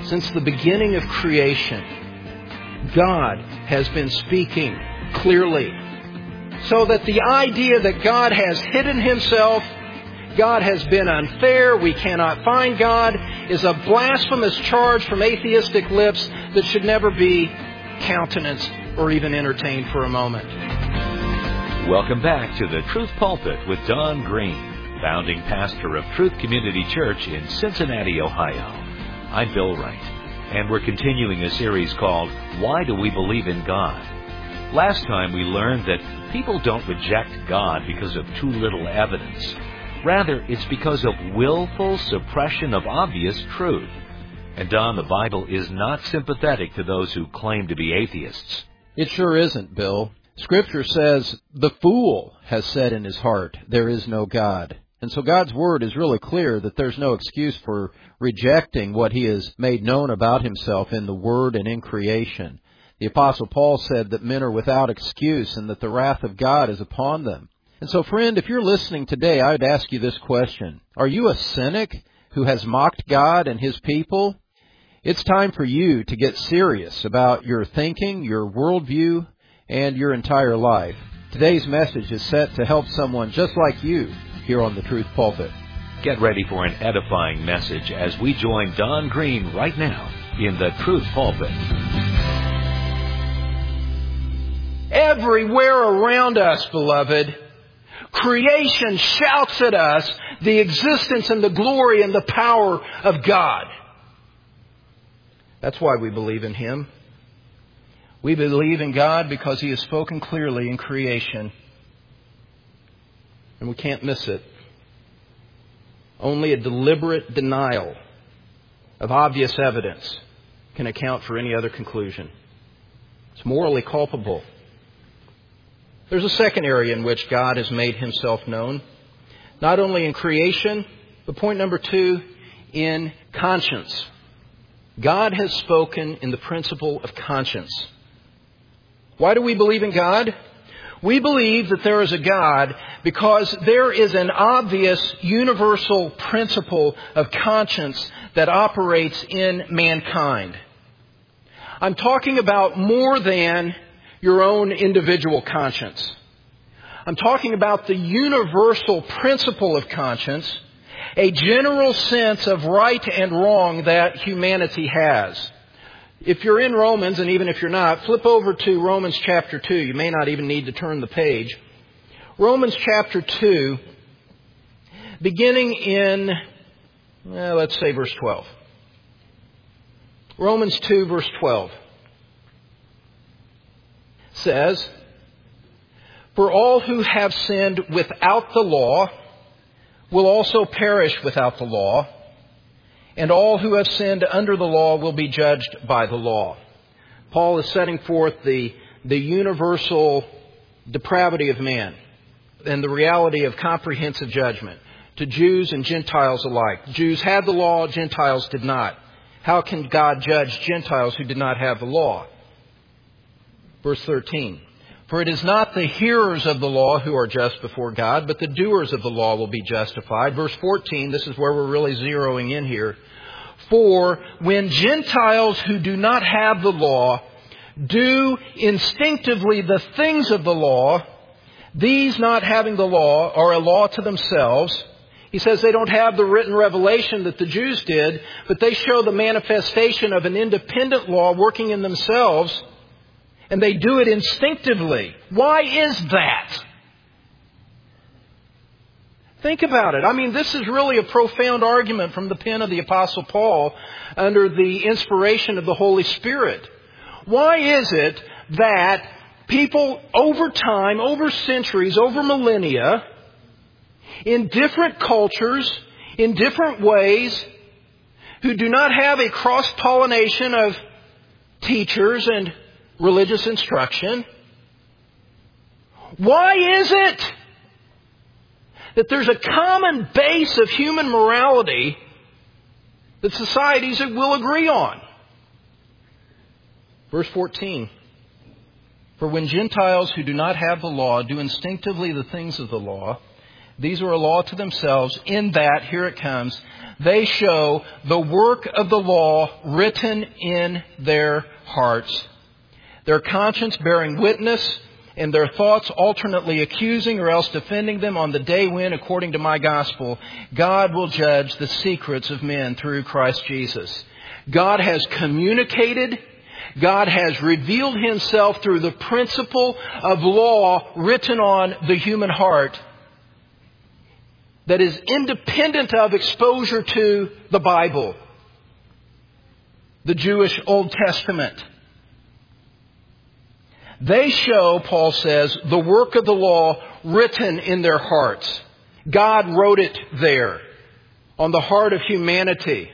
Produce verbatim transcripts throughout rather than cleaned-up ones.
Since the beginning of creation, God has been speaking clearly. So that the idea that God has hidden Himself, God has been unfair, we cannot find God, is a blasphemous charge from atheistic lips that should never be countenanced or even entertained for a moment. Welcome back to the Truth Pulpit with Don Green, founding pastor of Truth Community Church in Cincinnati, Ohio. I'm Bill Wright, and we're continuing a series called Why Do We Believe in God? Last time we learned that people don't reject God because of too little evidence. Rather, it's because of willful suppression of obvious truth. And Don, the Bible is not sympathetic to those who claim to be atheists. It sure isn't, Bill. Scripture says, the fool has said in his heart, there is no God. And so God's Word is really clear that there's no excuse for rejecting what He has made known about Himself in the Word and in creation. The Apostle Paul said that men are without excuse and that the wrath of God is upon them. And so, friend, if you're listening today, I would ask you this question. Are you a cynic who has mocked God and His people? It's time for you to get serious about your thinking, your worldview, and your entire life. Today's message is set to help someone just like you here on the Truth Pulpit. Get ready for an edifying message as we join Don Green right now in the Truth Pulpit. Everywhere around us, beloved, creation shouts at us the existence and the glory and the power of God. That's why we believe in Him. We believe in God because He has spoken clearly in creation. And we can't miss it. Only a deliberate denial of obvious evidence can account for any other conclusion. It's morally culpable. There's a second area in which God has made Himself known. Not only in creation, but point number two, in conscience. God has spoken in the principle of conscience. Why do we believe in God? We believe that there is a God because there is an obvious universal principle of conscience that operates in mankind. I'm talking about more than your own individual conscience. I'm talking about the universal principle of conscience, a general sense of right and wrong that humanity has. If you're in Romans, and even if you're not, flip over to Romans chapter two. You may not even need to turn the page. Romans chapter two, beginning in, well, let's say verse twelve. Romans two, verse twelve says, "For all who have sinned without the law will also perish without the law, and all who have sinned under the law will be judged by the law." Paul is setting forth the, the universal depravity of man and the reality of comprehensive judgment to Jews and Gentiles alike. Jews had the law, Gentiles did not. How can God judge Gentiles who did not have the law? Verse thirteen, "For it is not the hearers of the law who are just before God, but the doers of the law will be justified." Verse fourteen, this is where we're really zeroing in here. "For when Gentiles who do not have the law do instinctively the things of the law, these not having the law are a law to themselves." He says they don't have the written revelation that the Jews did, but they show the manifestation of an independent law working in themselves, and they do it instinctively. Why is that? Think about it. I mean, this is really a profound argument from the pen of the Apostle Paul under the inspiration of the Holy Spirit. Why is it that people over time, over centuries, over millennia, in different cultures, in different ways, who do not have a cross-pollination of teachers and religious instruction, why is it that there's a common base of human morality that societies will agree on? Verse fourteen, "For when Gentiles who do not have the law do instinctively the things of the law, These are a law to themselves in that, here it comes, they show the work of the law written in their hearts. Their conscience bearing witness, and their thoughts alternately accusing or else defending them on the day when, according to my gospel, God will judge the secrets of men through Christ Jesus. God has communicated, God has revealed Himself through the principle of law written on the human heart that is independent of exposure to the Bible, the Jewish Old Testament. They show, Paul says, the work of the law written in their hearts. God wrote it there on the heart of humanity.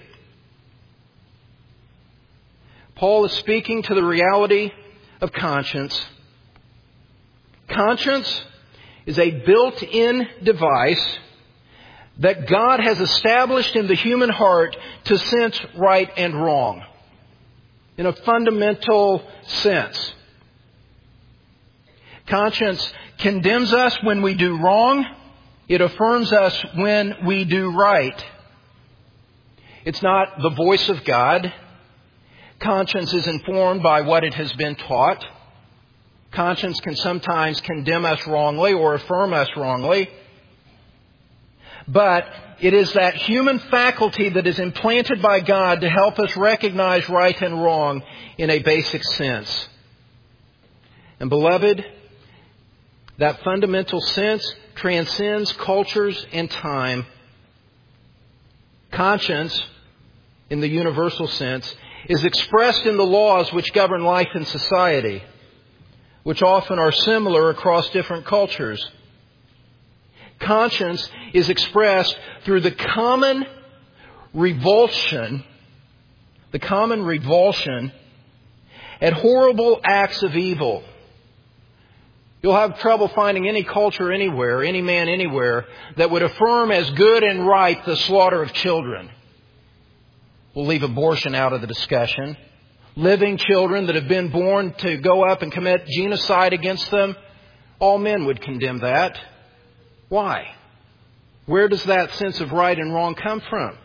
Paul is speaking to the reality of conscience. Conscience is a built-in device that God has established in the human heart to sense right and wrong in a fundamental sense. Conscience condemns us when we do wrong. It affirms us when we do right. It's not the voice of God. Conscience is informed by what it has been taught. Conscience can sometimes condemn us wrongly or affirm us wrongly. But it is that human faculty that is implanted by God to help us recognize right and wrong in a basic sense. And beloved, that fundamental sense transcends cultures and time. Conscience, in the universal sense, is expressed in the laws which govern life in society, which often are similar across different cultures. Conscience is expressed through the common revulsion, the common revulsion at horrible acts of evil. You'll have trouble finding any culture anywhere, any man anywhere, that would affirm as good and right the slaughter of children. We'll leave abortion out of the discussion. Living children that have been born to go up and commit genocide against them, all men would condemn that. Why? Where does that sense of right and wrong come from?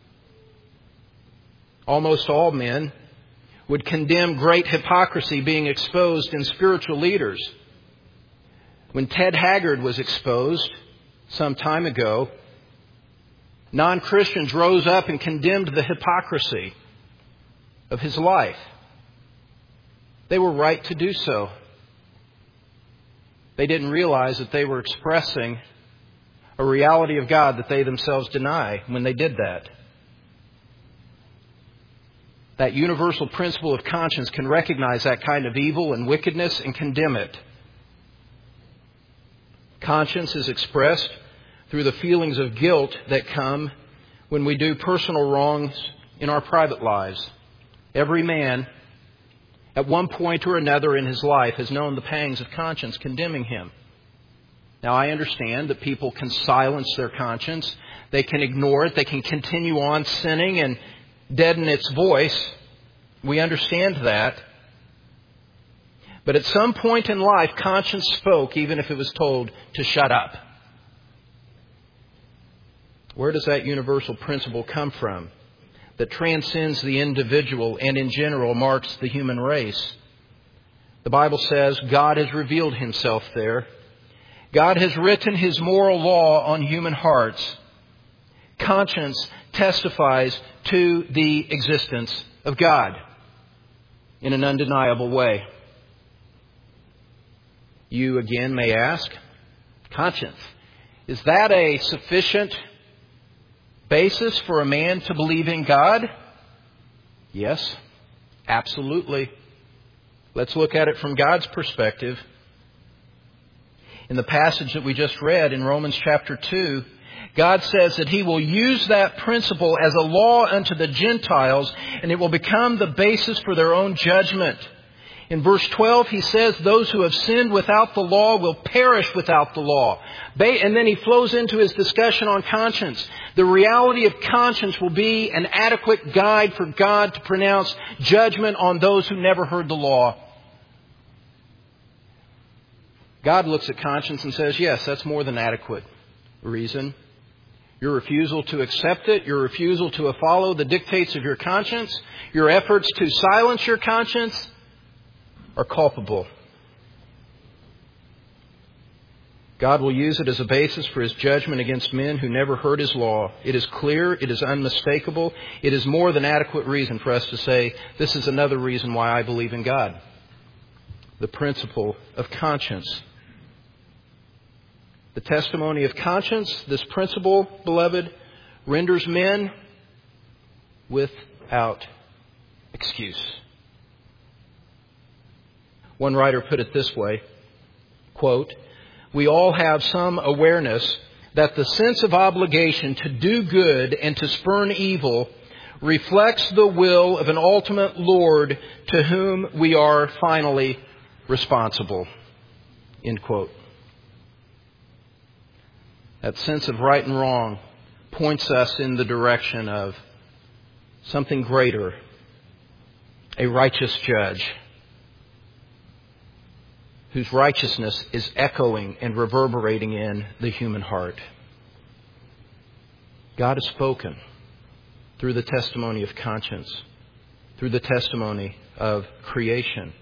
Almost all men would condemn great hypocrisy being exposed in spiritual leaders. When Ted Haggard was exposed some time ago, non-Christians rose up and condemned the hypocrisy of his life. They were right to do so. They didn't realize that they were expressing a reality of God that they themselves deny when they did that. That universal principle of conscience can recognize that kind of evil and wickedness and condemn it. Conscience is expressed through the feelings of guilt that come when we do personal wrongs in our private lives. Every man, at one point or another in his life, has known the pangs of conscience condemning him. Now, I understand that people can silence their conscience. They can ignore it. They can continue on sinning and deaden its voice. We understand that. But at some point in life, conscience spoke, even if it was told to shut up. Where does that universal principle come from that transcends the individual and in general marks the human race? The Bible says God has revealed Himself there. God has written His moral law on human hearts. Conscience testifies to the existence of God in an undeniable way. You again may ask, conscience, is that a sufficient basis for a man to believe in God? Yes, absolutely. Let's look at it from God's perspective. In the passage that we just read in Romans chapter two, God says that He will use that principle as a law unto the Gentiles, and it will become the basis for their own judgment. In verse twelve, He says those who have sinned without the law will perish without the law. And then He flows into His discussion on conscience. The reality of conscience will be an adequate guide for God to pronounce judgment on those who never heard the law. God looks at conscience and says, yes, that's more than adequate. reason. Your refusal to accept it, your refusal to follow the dictates of your conscience, your efforts to silence your conscience are culpable. God will use it as a basis for His judgment against men who never heard His law. It is clear. It is unmistakable. It is more than adequate reason for us to say, this is another reason why I believe in God. The principle of conscience. The testimony of conscience, this principle, beloved, renders men without excuse. One writer put it this way, quote, "We all have some awareness that the sense of obligation to do good and to spurn evil reflects the will of an ultimate Lord to whom we are finally responsible." End quote. That sense of right and wrong points us in the direction of something greater, a righteous judge whose righteousness is echoing and reverberating in the human heart. God has spoken through the testimony of conscience, through the testimony of creation.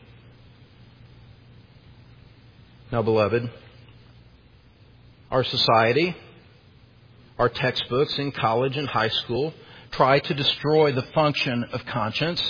Now, beloved, our society, our textbooks in college and high school try to destroy the function of conscience.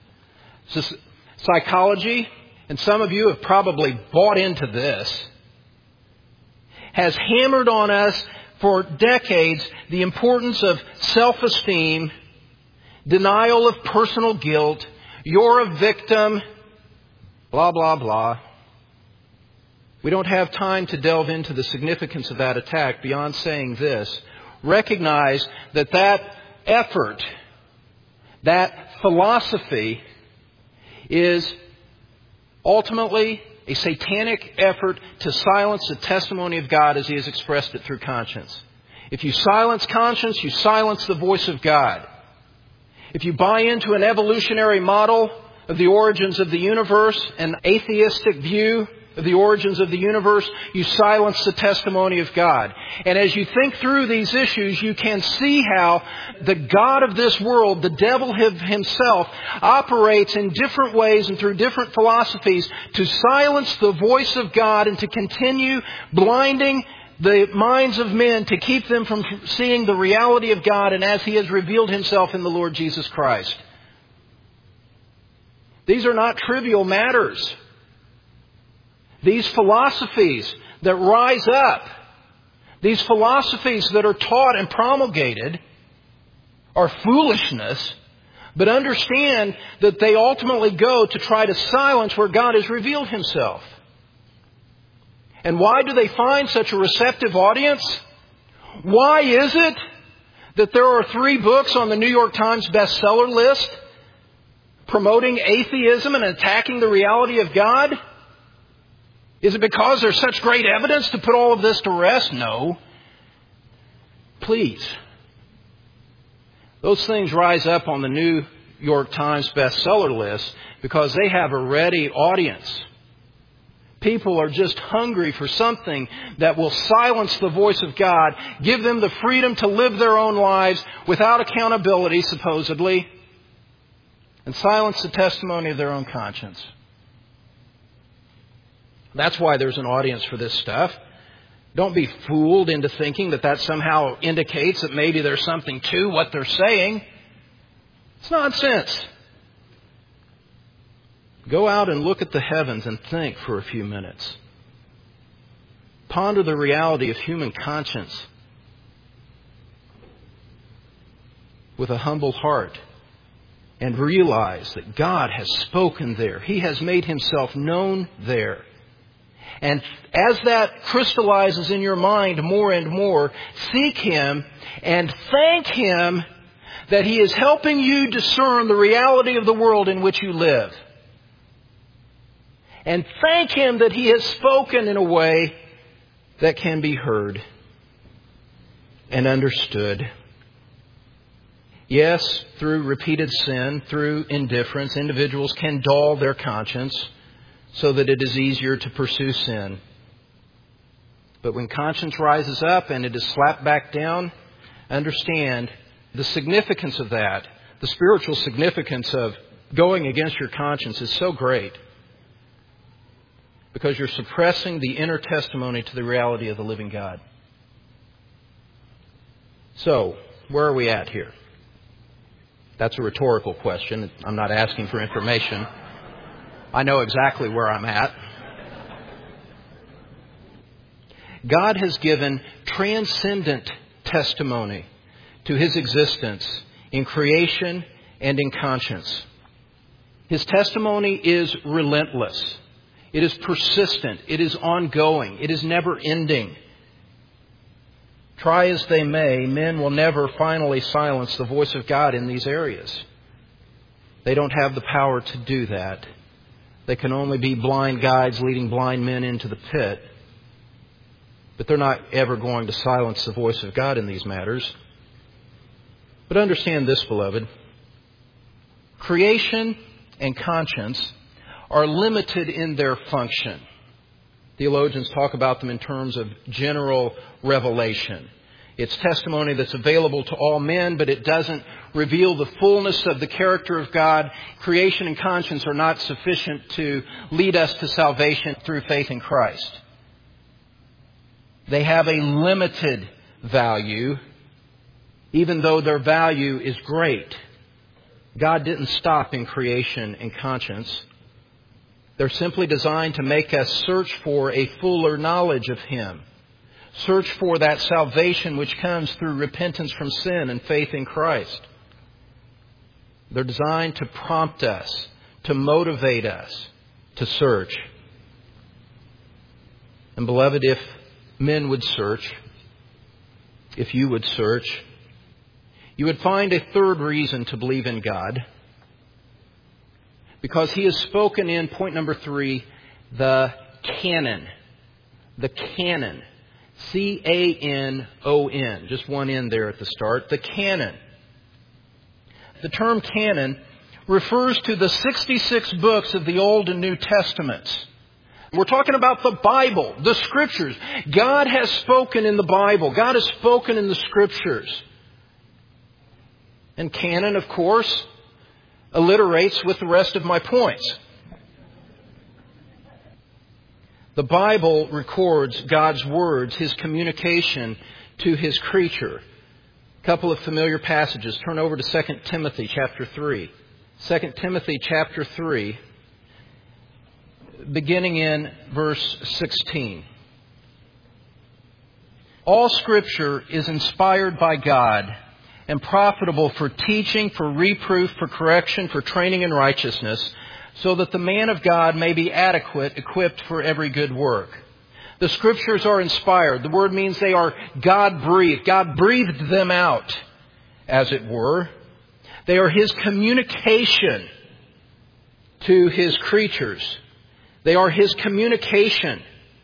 Psychology, and some of you have probably bought into this, has hammered on us for decades the importance of self-esteem, denial of personal guilt, you're a victim, blah, blah, blah. We don't have time to delve into the significance of that attack beyond saying this. Recognize that that effort, that philosophy is ultimately a satanic effort to silence the testimony of God as He has expressed it through conscience. If you silence conscience, you silence the voice of God. If you buy into an evolutionary model of the origins of the universe, an atheistic view of the origins of the universe, you silence the testimony of God. And as you think through these issues, you can see how the God of this world, the devil himself, operates in different ways and through different philosophies to silence the voice of God and to continue blinding the minds of men to keep them from seeing the reality of God and as He has revealed Himself in the Lord Jesus Christ. These are not trivial matters. These philosophies that rise up, these philosophies that are taught and promulgated are foolishness, but understand that they ultimately go to try to silence where God has revealed Himself. And why do they find such a receptive audience? Why is it that there are three books on the New York Times bestseller list promoting atheism and attacking the reality of God? Is it because there's such great evidence to put all of this to rest? No. Please. Those things rise up on the New York Times bestseller list because they have a ready audience. People are just hungry for something that will silence the voice of God, give them the freedom to live their own lives without accountability, supposedly, and silence the testimony of their own conscience. That's why there's an audience for this stuff. Don't be fooled into thinking that that somehow indicates that maybe there's something to what they're saying. It's nonsense. Go out and look at the heavens and think for a few minutes. Ponder the reality of human conscience with a humble heart and realize that God has spoken there. He has made Himself known there. And as that crystallizes in your mind more and more, seek Him and thank Him that He is helping you discern the reality of the world in which you live. And thank Him that He has spoken in a way that can be heard and understood. Yes, through repeated sin, through indifference, individuals can dull their conscience so that it is easier to pursue sin. But when conscience rises up and it is slapped back down, understand the significance of that, the spiritual significance of going against your conscience is so great because you're suppressing the inner testimony to the reality of the living God. So, where are we at here? That's a rhetorical question. I'm not asking for information. I know exactly where I'm at. God has given transcendent testimony to His existence in creation and in conscience. His testimony is relentless. It is persistent. It is ongoing. It is never ending. Try as they may, men will never finally silence the voice of God in these areas. They don't have the power to do that. They can only be blind guides leading blind men into the pit. But they're not ever going to silence the voice of God in these matters. But understand this, beloved. Creation and conscience are limited in their function. Theologians talk about them in terms of general revelation. It's testimony that's available to all men, but it doesn't reveal the fullness of the character of God. Creation and conscience are not sufficient to lead us to salvation through faith in Christ. They have a limited value, even though their value is great. God didn't stop in creation and conscience. They're simply designed to make us search for a fuller knowledge of Him. Search for that salvation which comes through repentance from sin and faith in Christ. They're designed to prompt us, to motivate us to search. And beloved, if men would search, if you would search, you would find a third reason to believe in God. Because He has spoken in, point number three, the canon. The canon. C A N O N. Just one N there at the start. The canon. The term canon refers to the sixty-six books of the Old and New Testaments. We're talking about the Bible, the Scriptures. God has spoken in the Bible. God has spoken in the Scriptures. And canon, of course, alliterates with the rest of my points. The Bible records God's words, His communication to His creature. A couple of familiar passages. Turn over to Second Timothy chapter three. Second Timothy chapter three, beginning in verse sixteen. All Scripture is inspired by God and profitable for teaching, for reproof, for correction, for training in righteousness, so that the man of God may be adequate, equipped for every good work. The Scriptures are inspired. The word means they are God-breathed. God breathed them out, as it were. They are His communication to His creatures. They are His communication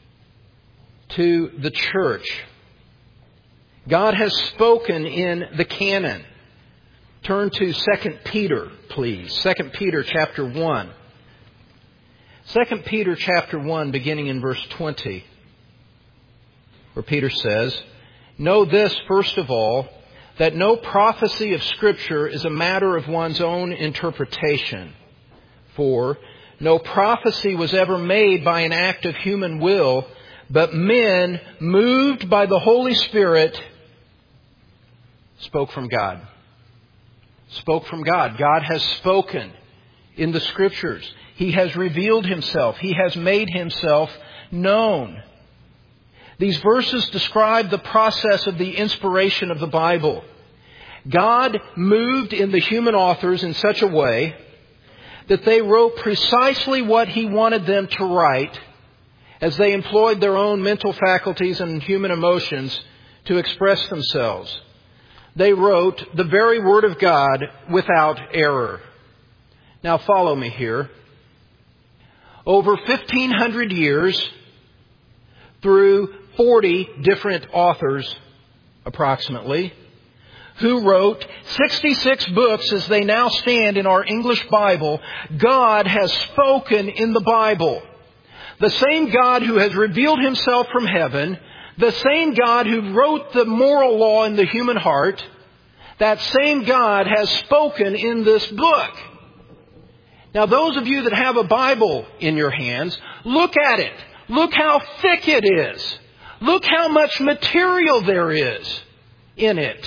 to the church. God has spoken in the canon. Turn to Second Peter, please. Second Peter chapter one. Second Peter chapter one, beginning in verse twenty, where Peter says, "Know this, first of all, that no prophecy of Scripture is a matter of one's own interpretation. For no prophecy was ever made by an act of human will, but men, moved by the Holy Spirit, spoke from God." Spoke from God. God has spoken in the Scriptures. He has revealed Himself. He has made Himself known. These verses describe the process of the inspiration of the Bible. God moved in the human authors in such a way that they wrote precisely what He wanted them to write as they employed their own mental faculties and human emotions to express themselves. They wrote the very Word of God without error. Now follow me here. Over fifteen hundred years, through forty different authors, approximately, who wrote sixty-six books as they now stand in our English Bible, God has spoken in the Bible. The same God who has revealed Himself from heaven, The same God who wrote the moral law in the human heart, that same God has spoken in this book. Now, those of you that have a Bible in your hands, look at it. Look how thick it is. Look how much material there is in it.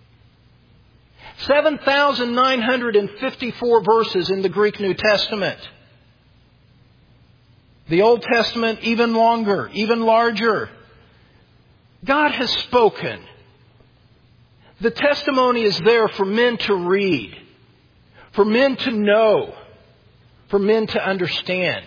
seven thousand nine hundred fifty-four verses in the Greek New Testament. The Old Testament, even longer, even larger. God has spoken. The testimony is there for men to read, for men to know, for men to understand,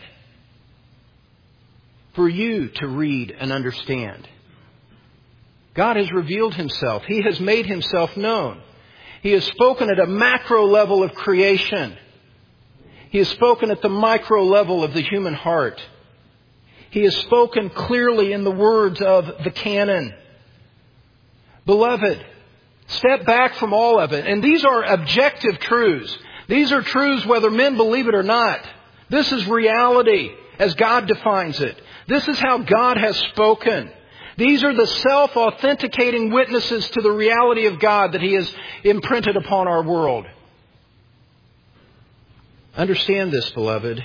for you to read and understand. God has revealed Himself. He has made Himself known. He has spoken at a macro level of creation. He has spoken at the micro level of the human heart. He has spoken clearly in the words of the canon. Beloved, step back from all of it. And these are objective truths. These are truths whether men believe it or not. This is reality as God defines it. This is how God has spoken. These are the self-authenticating witnesses to the reality of God that He has imprinted upon our world. Understand this, beloved.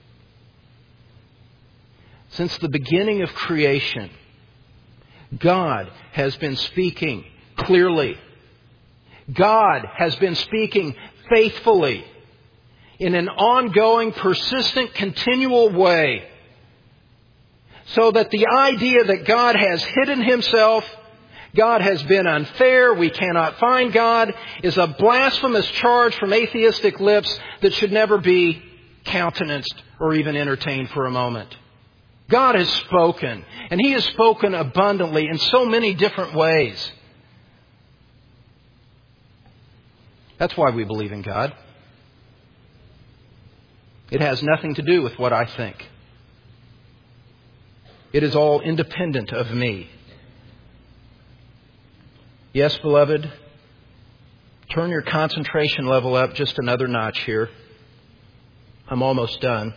Since the beginning of creation, God has been speaking clearly. God has been speaking faithfully in an ongoing, persistent, continual way. So that the idea that God has hidden Himself, God has been unfair, we cannot find God, is a blasphemous charge from atheistic lips that should never be countenanced or even entertained for a moment. God has spoken, and He has spoken abundantly in so many different ways. That's why we believe in God. It has nothing to do with what I think. It is all independent of me. Yes, beloved, turn your concentration level up just another notch here. I'm almost done.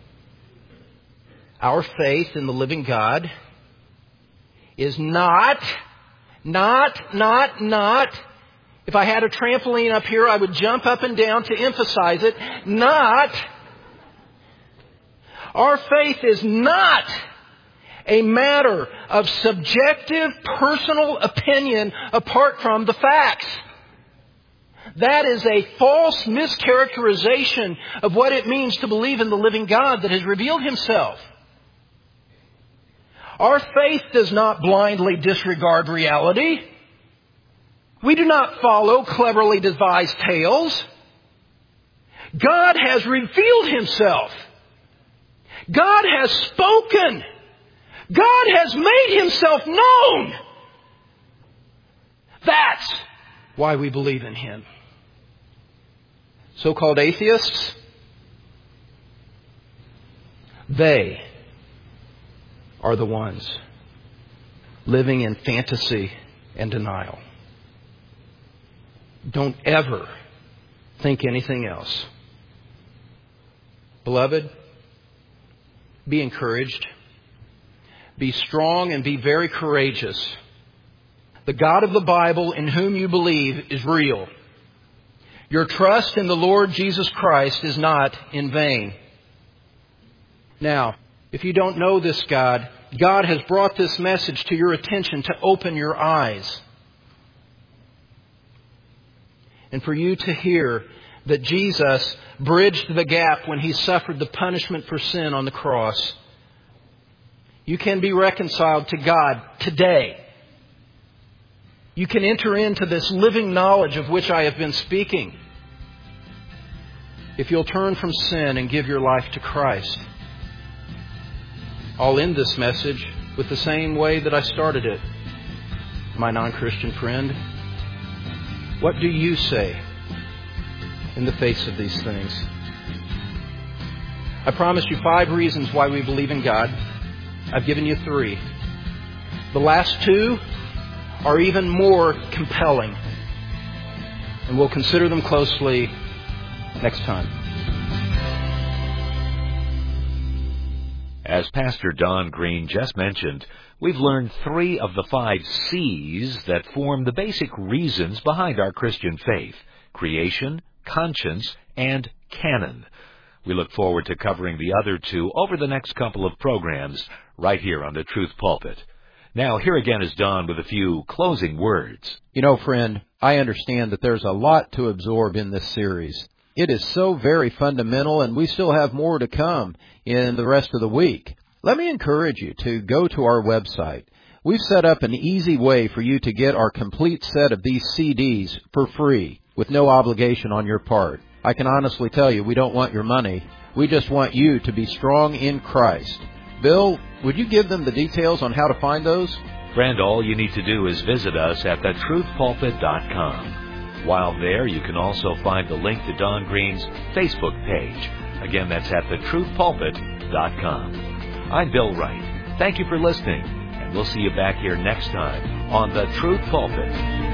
Our faith in the living God is not, not, not, not, if I had a trampoline up here, I would jump up and down to emphasize it, not, our faith is not a matter of subjective personal opinion apart from the facts. That is a false mischaracterization of what it means to believe in the living God that has revealed Himself. Our faith does not blindly disregard reality. We do not follow cleverly devised tales. God has revealed Himself. God has spoken. God has made Himself known. That's why we believe in Him. So-called atheists, they are the ones living in fantasy and denial. Don't ever think anything else. Beloved, be encouraged. Be strong and be very courageous. The God of the Bible in whom you believe is real. Your trust in the Lord Jesus Christ is not in vain. Now, if you don't know this God, God has brought this message to your attention to open your eyes. And for you to hear that Jesus bridged the gap when He suffered the punishment for sin on the cross. You can be reconciled to God today. You can enter into this living knowledge of which I have been speaking. If you'll turn from sin and give your life to Christ. I'll end this message with the same way that I started it. My non-Christian friend, what do you say in the face of these things? I promised you five reasons why we believe in God. I've given you three. The last two are even more compelling. And we'll consider them closely next time. As Pastor Don Green just mentioned, we've learned three of the five C's that form the basic reasons behind our Christian faith: creation, conscience, and canon. We look forward to covering the other two over the next couple of programs right here on the Truth Pulpit. Now, here again is Don with a few closing words. You know, friend, I understand that there's a lot to absorb in this series. It is so very fundamental, and we still have more to come in the rest of the week. Let me encourage you to go to our website. We've set up an easy way for you to get our complete set of these C Ds for free, with no obligation on your part. I can honestly tell you, we don't want your money. We just want you to be strong in Christ. Bill, would you give them the details on how to find those? Friend, all you need to do is visit us at the truth pulpit dot com. While there, you can also find the link to Don Green's Facebook page. Again, that's at the truth pulpit dot com. I'm Bill Wright. Thank you for listening, and we'll see you back here next time on the Truth Pulpit.